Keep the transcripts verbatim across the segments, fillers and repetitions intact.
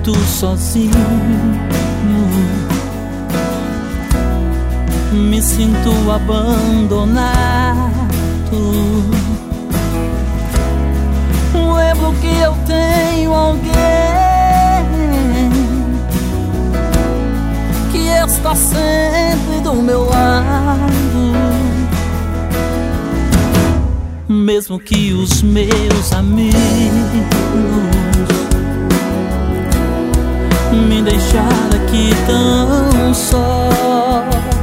sinto sozinho, me sinto abandonado. Lembro que eu tenho alguém que está sempre do meu lado, mesmo que os meus amigos me deixaram aqui tão só.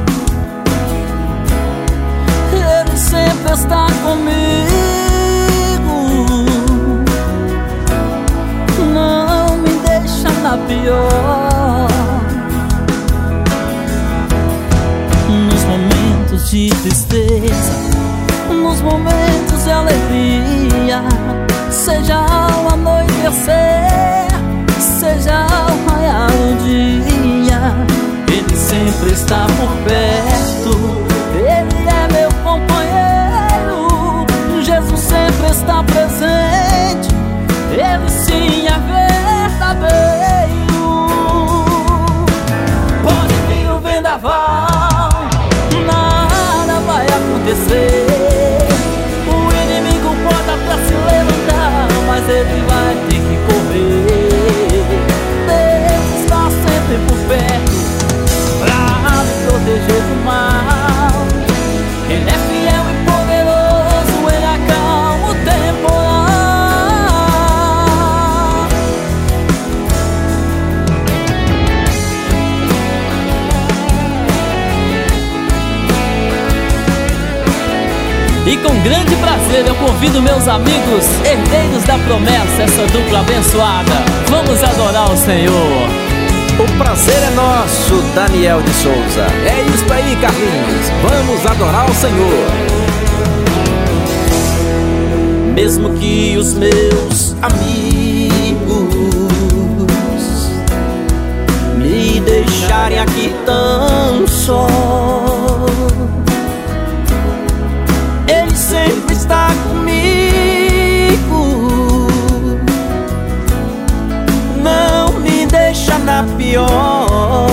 Ele sempre está comigo, não me deixa na pior. Nos momentos de tristeza, nos momentos de alegria, seja ao anoitecer, seja ao raiar do dia, Ele sempre está por perto. Ele é meu companheiro, Jesus sempre está presente. Ele sim é verdadeiro. Pode vir o vendaval, nada vai acontecer. O inimigo pode até se levantar, mas ele vai ter que correr. Deus está sempre por perto pra me proteger do mal. Ele é fiel e poderoso, ele acalma o temporal. E com grande prazer eu convido meus amigos, herdeiros da promessa, essa dupla abençoada. Vamos adorar o Senhor. O prazer é nosso, Daniel de Souza. É isso aí, Carlinhos. Vamos adorar o Senhor. Mesmo que os meus amigos me deixarem aqui tão só, Ele sempre está comigo, não me deixa na pior.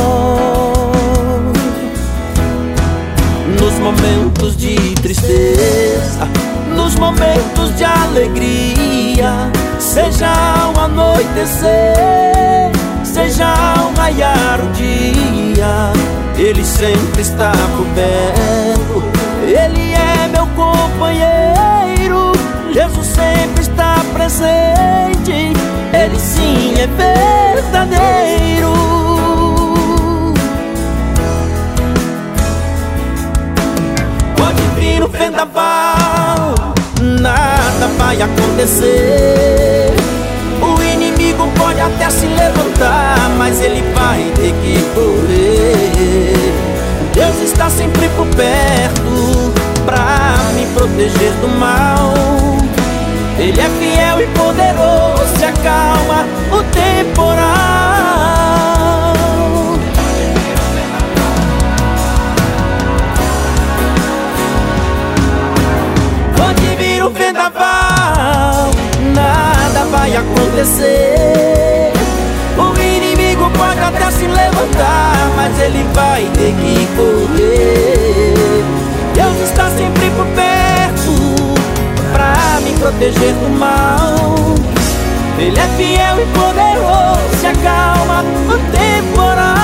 Nos momentos de tristeza, nos momentos de alegria, seja ao anoitecer, seja ao raiar o dia, Ele sempre está por perto. Ele é meu companheiro, Jesus sempre está presente. Ele sim é verdadeiro. Pode vir o vendaval, nada vai acontecer. O inimigo pode até se levantar, mas ele vai ter que correr. Deus está sempre por perto pra me proteger do mal. Ele é fiel e poderoso, se acalma o temporal. Pode vir o vendaval, nada vai acontecer. O inimigo pode até se levantar, mas ele vai ter que correr. Deus está sempre por perto pra me proteger do mal. Ele é fiel e poderoso, se acalma o temporal.